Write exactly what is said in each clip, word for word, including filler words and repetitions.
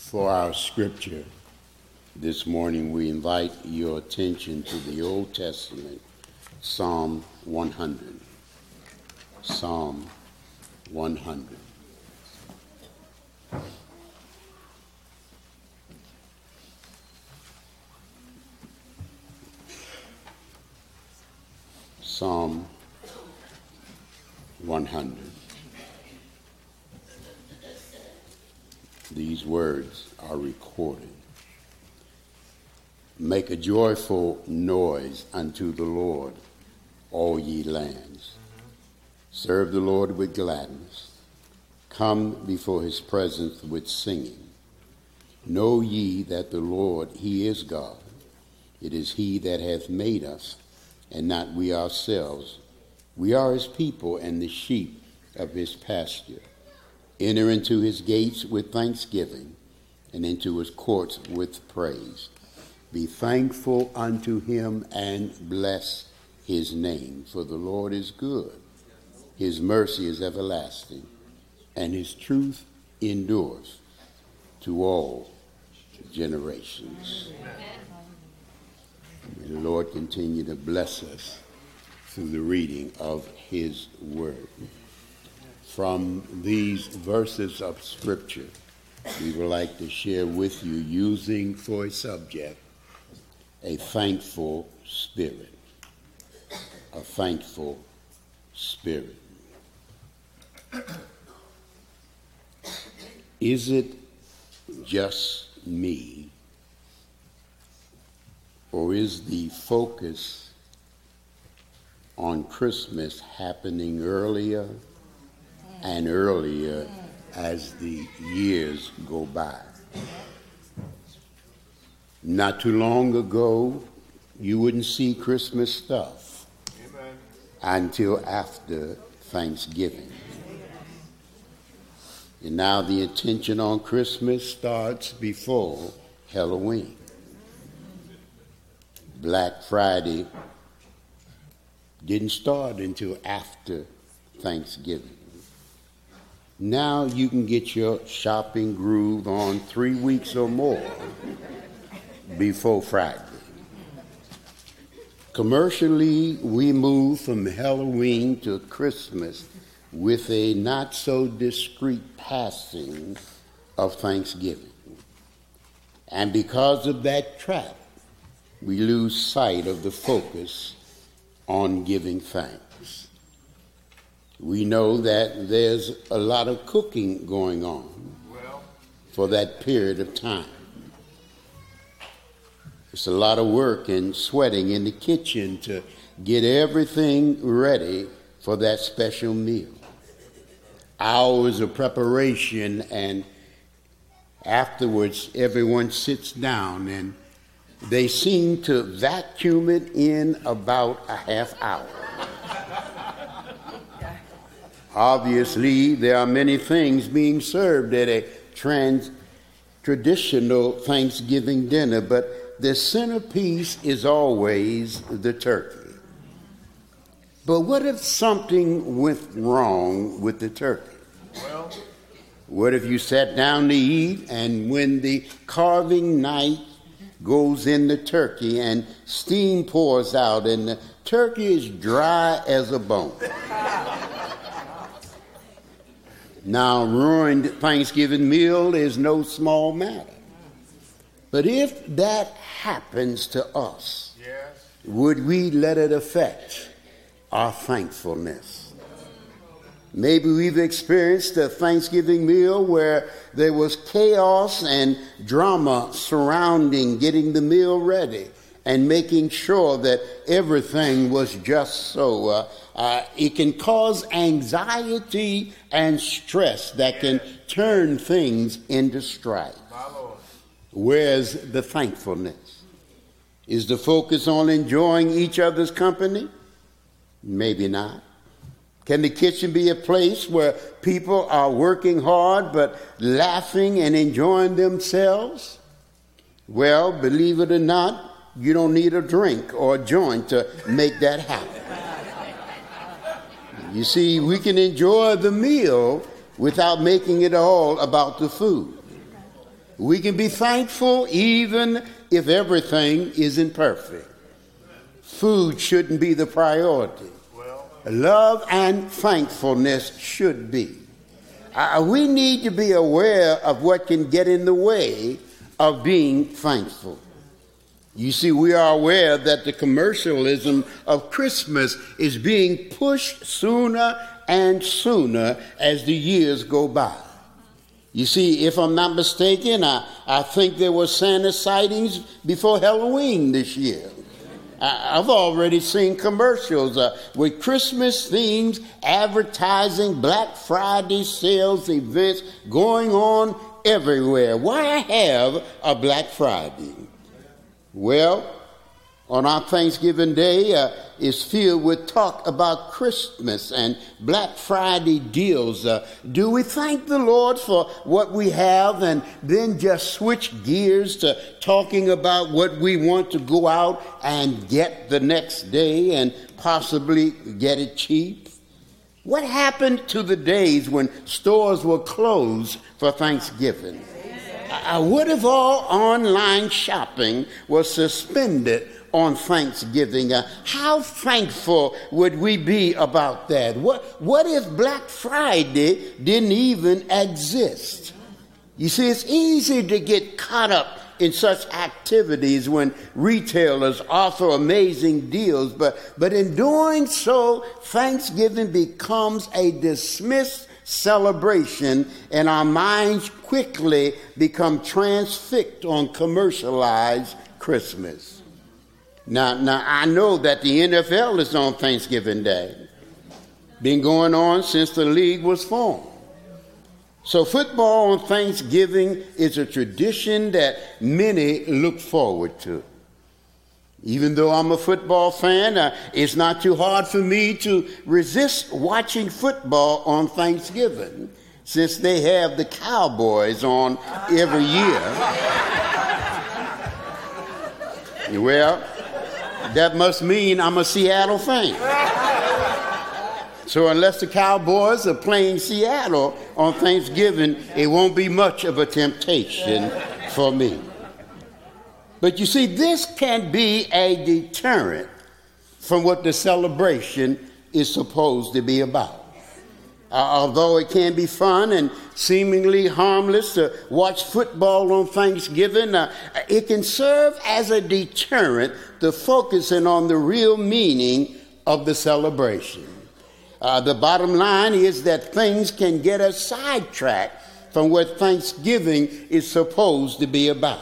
For our scripture this morning, we invite your attention to the Old Testament, Psalm one hundred. Psalm one hundred. Psalm one hundred. These words are recorded. Make a joyful noise unto the Lord, all ye lands. Serve the Lord with gladness. Come before his presence with singing. Know ye that the Lord, he is God. It is he that hath made us, and not we ourselves. We are his people and the sheep of his pasture. Enter into his gates with thanksgiving, and into his courts with praise. Be thankful unto him and bless his name, for the Lord is good. His mercy is everlasting, and his truth endures to all generations. May the Lord continue to bless us through the reading of his word. From these verses of Scripture, we would like to share with you, using for a subject, a thankful spirit. A thankful spirit. Is it just me, or is the focus on Christmas happening earlier and earlier as the years go by? Not too long ago, you wouldn't see Christmas stuff Amen. Until after Thanksgiving. And now the attention on Christmas starts before Halloween. Black Friday didn't start until after Thanksgiving. Now you can get your shopping groove on three weeks or more before Friday. Commercially, we move from Halloween to Christmas with a not so discreet passing of Thanksgiving. And because of that trap, we lose sight of the focus on giving thanks. We know that there's a lot of cooking going on for that period of time. It's a lot of work and sweating in the kitchen to get everything ready for that special meal. Hours of preparation, and afterwards everyone sits down and they seem to vacuum it in about a half hour. Obviously, there are many things being served at a trans- traditional Thanksgiving dinner, but the centerpiece is always the turkey. But what if something went wrong with the turkey? Well, what if you sat down to eat, and when the carving knife goes in the turkey and steam pours out and the turkey is dry as a bone? Now, ruined Thanksgiving meal is no small matter. But if that happens to us, yes, would we let it affect our thankfulness? Maybe we've experienced a Thanksgiving meal where there was chaos and drama surrounding getting the meal ready and making sure that everything was just so. Uh, uh, it can cause anxiety and stress that can turn things into strife. Where's the thankfulness? Is the focus on enjoying each other's company? Maybe not. Can the kitchen be a place where people are working hard but laughing and enjoying themselves? Well, believe it or not, you don't need a drink or a joint to make that happen. You see, we can enjoy the meal without making it all about the food. We can be thankful even if everything isn't perfect. Food shouldn't be the priority. Love and thankfulness should be. Uh, we need to be aware of what can get in the way of being thankful. You see, we are aware that the commercialism of Christmas is being pushed sooner and sooner as the years go by. You see, if I'm not mistaken, I, I think there were Santa sightings before Halloween this year. I, I've already seen commercials uh, with Christmas themes, advertising, Black Friday sales events going on everywhere. Why have a Black Friday? Well, on our Thanksgiving Day uh, is filled with talk about Christmas and Black Friday deals. Uh, do we thank the Lord for what we have and then just switch gears to talking about what we want to go out and get the next day and possibly get it cheap? What happened to the days when stores were closed for Thanksgiving? Uh, what if all online shopping was suspended on Thanksgiving? Uh, how thankful would we be about that? What, what if Black Friday didn't even exist? You see, it's easy to get caught up in such activities when retailers offer amazing deals, but, but in doing so, Thanksgiving becomes a dismissed celebration, and our minds quickly become transfixed on commercialized Christmas. Now, now I know that the N F L is on Thanksgiving Day. Been going on since the league was formed. So football on Thanksgiving is a tradition that many look forward to. Even though I'm a football fan, uh, it's not too hard for me to resist watching football on Thanksgiving, since they have the Cowboys on every year. Well, that must mean I'm a Seattle fan. So unless the Cowboys are playing Seattle on Thanksgiving, it won't be much of a temptation for me. But you see, this can be a deterrent from what the celebration is supposed to be about. Uh, although it can be fun and seemingly harmless to watch football on Thanksgiving, uh, it can serve as a deterrent to focusing on the real meaning of the celebration. Uh, the bottom line is that things can get us sidetracked from what Thanksgiving is supposed to be about.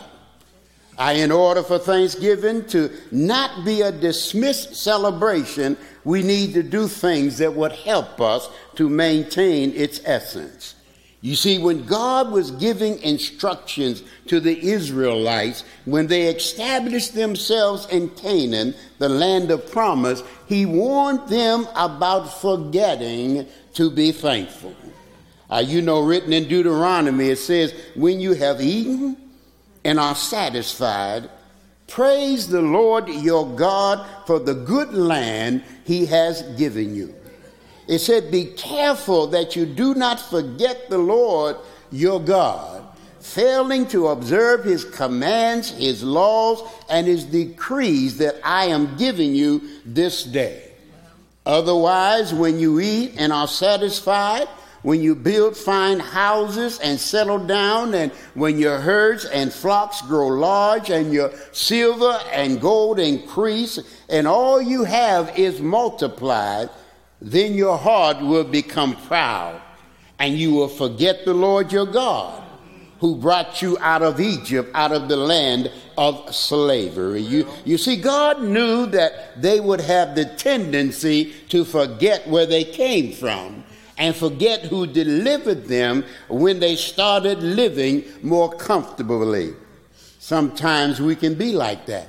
Uh, in order for Thanksgiving to not be a dismissed celebration, we need to do things that would help us to maintain its essence. You see, when God was giving instructions to the Israelites, when they established themselves in Canaan, the land of promise, he warned them about forgetting to be thankful. Uh, you know, written in Deuteronomy, it says, when you have eaten and are satisfied, praise the Lord your God for the good land he has given you. It said, be careful that you do not forget the Lord your God, failing to observe his commands, his laws, and his decrees that I am giving you this day. Otherwise, when you eat and are satisfied, when you build fine houses and settle down, and when your herds and flocks grow large, and your silver and gold increase, and all you have is multiplied, then your heart will become proud, and you will forget the Lord your God, who brought you out of Egypt, out of the land of slavery. You, you see, God knew that they would have the tendency to forget where they came from and forget who delivered them when they started living more comfortably. Sometimes we can be like that.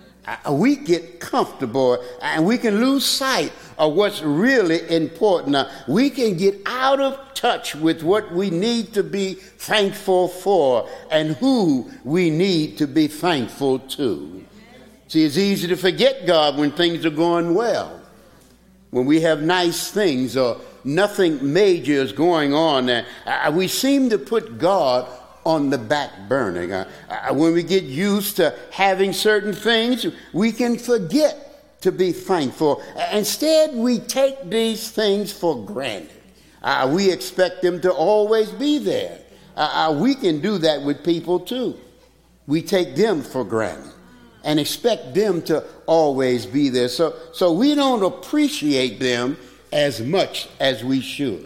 We get comfortable and we can lose sight of what's really important. We can get out of touch with what we need to be thankful for and who we need to be thankful to. See, it's easy to forget God when things are going well, when we have nice things or nothing major is going on. Uh, we seem to put God on the back burner. Uh, uh, when we get used to having certain things, we can forget to be thankful. Instead, we take these things for granted. Uh, we expect them to always be there. Uh, uh, we can do that with people too. We take them for granted and expect them to always be there. So, so we don't appreciate them as much as we should.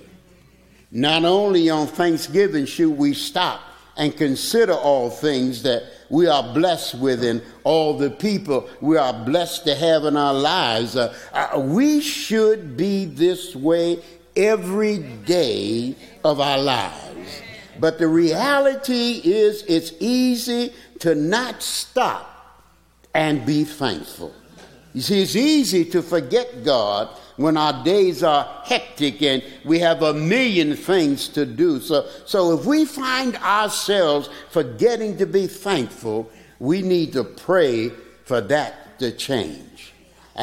Not only on Thanksgiving should we stop and consider all things that we are blessed with and all the people we are blessed to have in our lives. Uh, uh, we should be this way every day of our lives. But the reality is it's easy to not stop and be thankful. You see, it's easy to forget God when our days are hectic and we have a million things to do. So, so if we find ourselves forgetting to be thankful, we need to pray for that to change.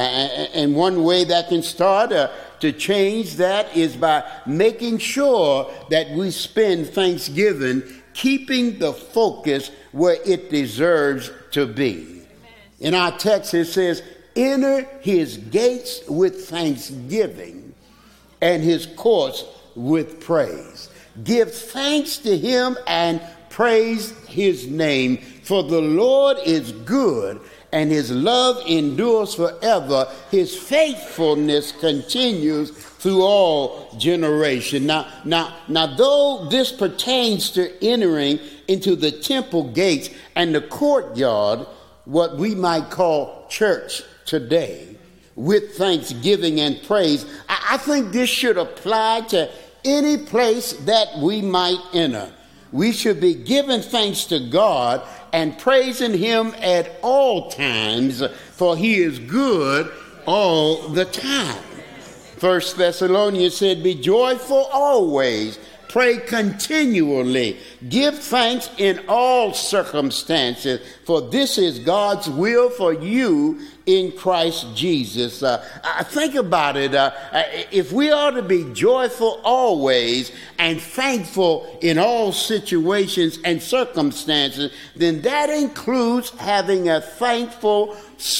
And one way that can start uh, to change that is by making sure that we spend Thanksgiving keeping the focus where it deserves to be. In our text it says, enter his gates with thanksgiving and his courts with praise. Give thanks to him and praise his name, for the Lord is good and his love endures forever. His faithfulness continues through all generation. Now, now, now, though this pertains to entering into the temple gates and the courtyard, what we might call church today, with thanksgiving and praise, I, I think this should apply to any place that we might enter. We should be giving thanks to God and praising him at all times, for he is good all the time. First Thessalonians said, be joyful always, pray continually, give thanks in all circumstances, for this is God's will for you in Christ Jesus. Uh, I think about it. Uh, if we are to be joyful always and thankful in all situations and circumstances, then that includes having a thankful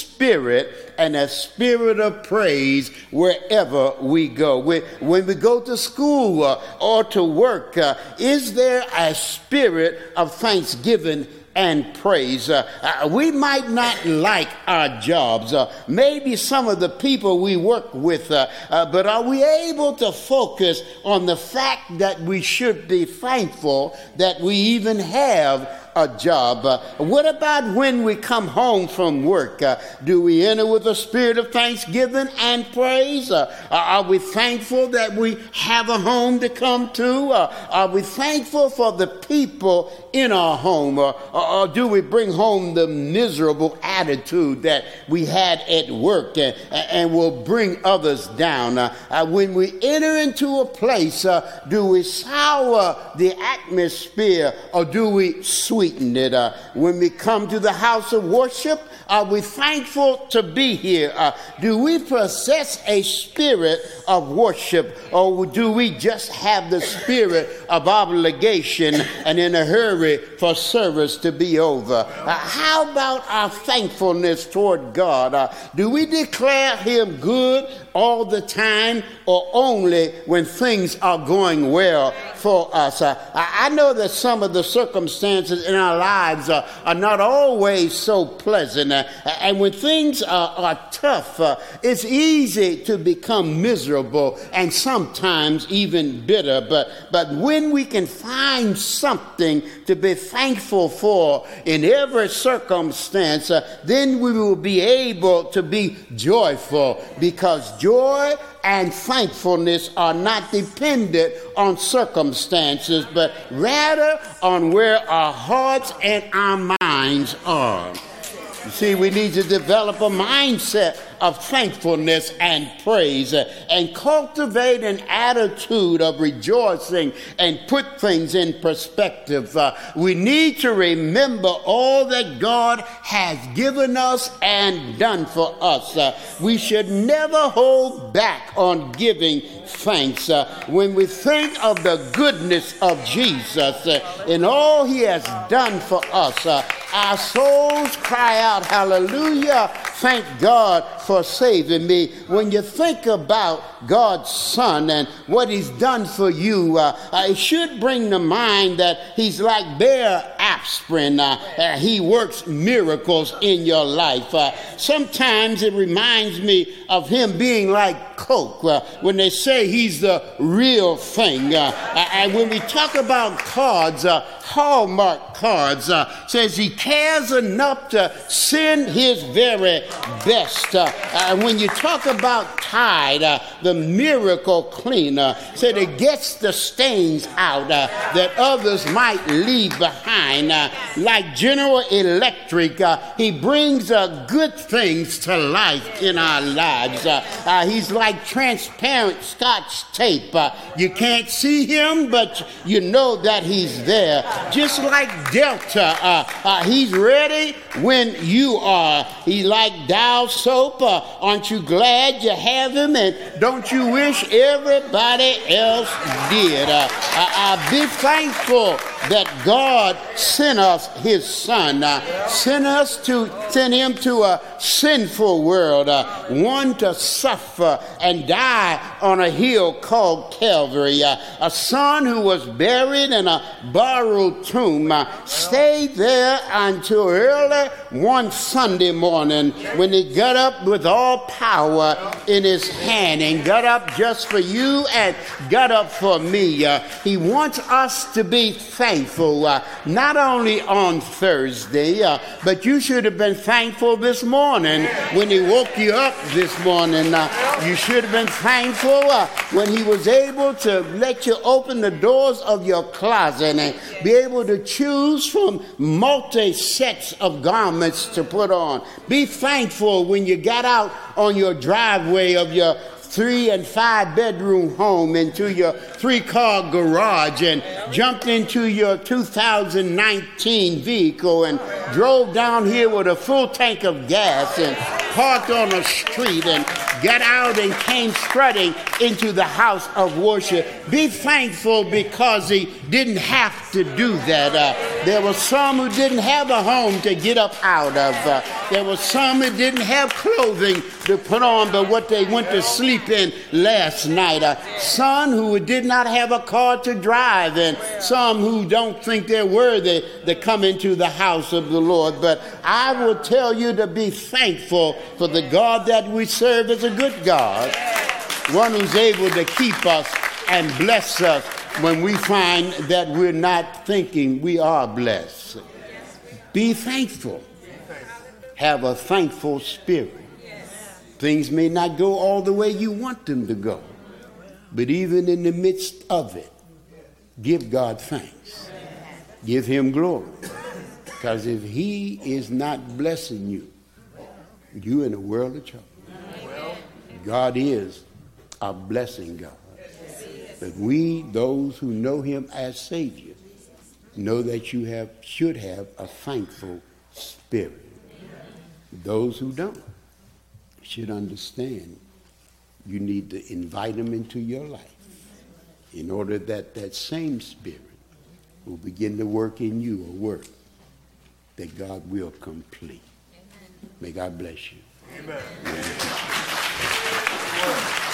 spirit and a spirit of praise wherever we go. When we go to school uh, or to work, uh, is there a spirit of thanksgiving and praise? Uh, uh, we might not like our jobs, uh, maybe some of the people we work with, uh, uh, but are we able to focus on the fact that we should be thankful that we even have a job? Uh, what about when we come home from work? Uh, do we enter with a spirit of thanksgiving and praise? Uh, are we thankful that we have a home to come to? Uh, are we thankful for the people in our home? Uh, or, or do we bring home the miserable attitude that we had at work and, and will bring others down? Uh, uh, when we enter into a place, uh, do we sour the atmosphere or do we sweeten it? Uh, when we come to the house of worship, are we thankful to be here? Uh, do we possess a spirit of worship, or do we just have the spirit of obligation and in a hurry for service to be over? Uh, how about our thankfulness toward God? Uh, do we declare him good all the time, or only when things are going well for us? Uh, I know that some of the circumstances in our lives uh, are not always so pleasant. Uh, and when things are, are tough, uh, it's easy to become miserable and sometimes even bitter. But, but when we can find something to be thankful for in every circumstance, uh, then we will be able to be joyful, because joy and thankfulness are not dependent on circumstances, but rather on where our hearts and our minds are. You see, we need to develop a mindset of thankfulness and praise uh, and cultivate an attitude of rejoicing and put things in perspective. Uh, we need to remember all that God has given us and done for us. Uh, we should never hold back on giving thanks. Uh, when we think of the goodness of Jesus uh, and all he has done for us, uh, our souls cry out, hallelujah, thank God for saving me. When you think about God's Son and what he's done for you, uh, uh, it should bring to mind that he's like Bear Aspirin. Uh, uh, he works miracles in your life. Uh, sometimes it reminds me of him being like Coke, uh, when they say he's the real thing. Uh, uh, and when we talk about cards, uh, Hallmark cards, uh, says he cares enough to send his very best. Uh, uh, when you talk about Tide, uh, the miracle cleaner, said it gets the stains out uh, that others might leave behind. Uh, like General Electric, uh, he brings uh, good things to life in our lives. Uh, uh, he's like transparent Scotch tape. Uh, you can't see him, but you know that he's there. Just like Delta, uh, uh, he's ready when you are. He's like Dial soap. Uh, aren't you glad you have him? And don't you wish everybody else did? Uh, uh, uh, be thankful that God sent us his Son, uh, sent us to send him to a sinful world, uh, one to suffer and die on a hill called Calvary, uh, a Son who was buried in a borrowed tomb, uh, stayed there until early one Sunday morning when he got up with all power in his hand and got up just for you and got up for me. Uh, he wants us to be thankful, uh, not only on Thursday, uh, but you should have been thankful this morning when he woke you up this morning. Uh, you should have been thankful uh, when he was able to let you open the doors of your closet and be able to choose from multi sets of garments to put on. Be thankful when you got out on your driveway of your three and five bedroom home into your three car garage and jumped into your two thousand nineteen vehicle and drove down here with a full tank of gas and parked on a street and got out and came strutting into the house of worship. Be thankful because he didn't have to do that. Uh, there were some who didn't have a home to get up out of. Uh, there were some who didn't have clothing to put on but what they went to sleep in last night. Uh, some who did not have a car to drive, and some who don't think they're worthy to come into the house of the Lord. But I will tell you to be thankful for the God that we serve is a good God, one who's able to keep us and bless us when we find that we're not thinking we are blessed. Be thankful. Have a thankful spirit. Things may not go all the way you want them to go, but even in the midst of it, give God thanks. Give him glory. Because if he is not blessing you, you're in a world of trouble. God is a blessing God. But we, those who know him as Savior, know that you have should have a thankful spirit. Those who don't should understand you need to invite him into your life in order that that same spirit will begin to work in you, a work that God will complete. May God bless you. Amen. Amen.